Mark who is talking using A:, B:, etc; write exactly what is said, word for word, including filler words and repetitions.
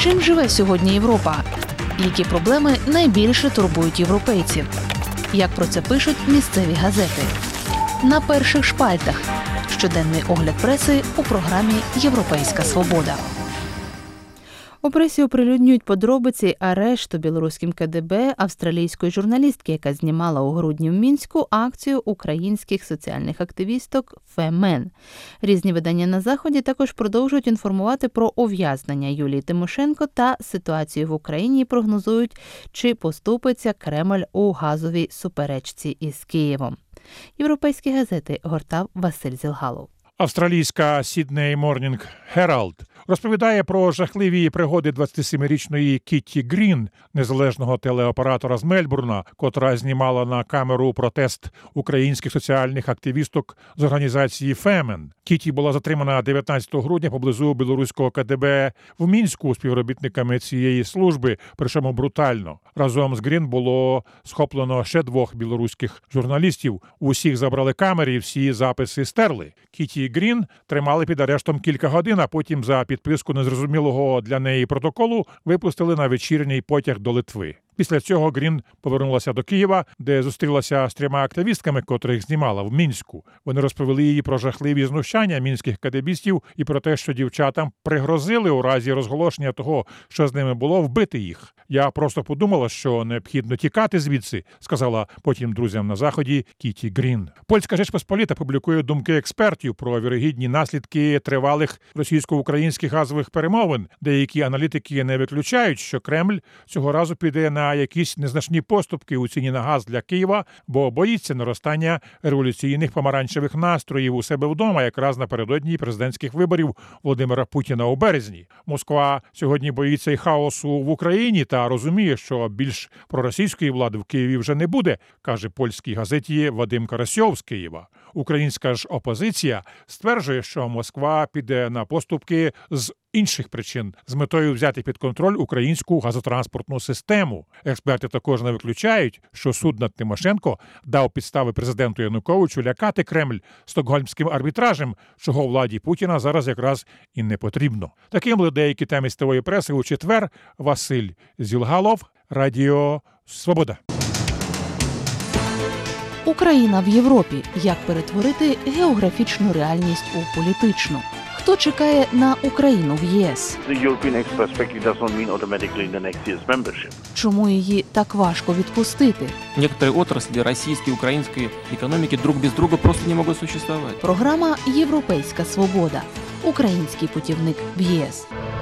A: Чим живе сьогодні Європа? Які проблеми найбільше турбують європейців? Як про це пишуть місцеві газети? На перших шпальтах. Щоденний огляд преси у програмі «Європейська свобода».
B: У пресі оприлюднюють подробиці арешту білоруським ка де бе австралійської журналістки, яка знімала у грудні в Мінську акцію українських соціальних активісток «Фемен». Різні видання на Заході також продовжують інформувати про ув'язнення Юлії Тимошенко та ситуацію в Україні і прогнозують, чи поступиться Кремль у газовій суперечці із Києвом. Європейські газети гортав Василь Зілгалов.
C: Австралійська Сідней Морнінг Хералд розповідає про жахливі пригоди двадцятисемирічної Кітті Грін, незалежного телеоператора з Мельбурна, котра знімала на камеру протест українських соціальних активісток з організації «Фемен». Кітті була затримана дев'ятнадцятого грудня поблизу білоруського ка де бе в Мінську співробітниками цієї служби, причому брутально. Разом з Грін було схоплено ще двох білоруських журналістів. Усіх забрали камери і всі записи стерли. Кітті Грін тримали під арештом кілька годин, а потім за підписку незрозумілого для неї протоколу випустили на вечірній потяг до Литви. Після цього Грін повернулася до Києва, де зустрілася з трьома активістками, котрих знімала в Мінську. Вони розповіли їй про жахливі знущання мінських кадебістів і про те, що дівчатам пригрозили у разі розголошення того, що з ними було, вбити їх. «Я просто подумала, що необхідно тікати звідси», сказала потім друзям на Заході Кітті Грін. Польська Жечпосполіта публікує думки експертів про вірогідні наслідки тривалих російсько-українських газових перемовин. Деякі аналітики не виключають, що Кремль цього разу піде на якісь незначні поступки у ціні на газ для Києва, бо боїться наростання революційних помаранчевих настроїв у себе вдома якраз напередодні президентських виборів Володимира Путіна у березні. Москва сьогодні боїться й хаосу в Україні та розуміє, що більш проросійської влади в Києві вже не буде, каже польській газеті Вадим Карасьов з Києва. Українська ж опозиція стверджує, що Москва піде на поступки з інших причин, з метою взяти під контроль українську газотранспортну систему. Експерти також не виключають, що суд над Тимошенко дав підстави президенту Януковичу лякати Кремль стокгольмським арбітражем, чого владі Путіна зараз якраз і не потрібно. Таким були деякі теми місцевої преси у четвер. Василь Зілгалов, Радіо Свобода.
A: Україна в Європі. Як перетворити географічну реальність у політичну? Хто чекає на Україну в ЄС? Чому її так важко відпустити?
D: Некоторые отрасли российской и украинской экономики друг без друга просто не могут существовать.
A: Програма «Європейська свобода». Український путівник в ЄС.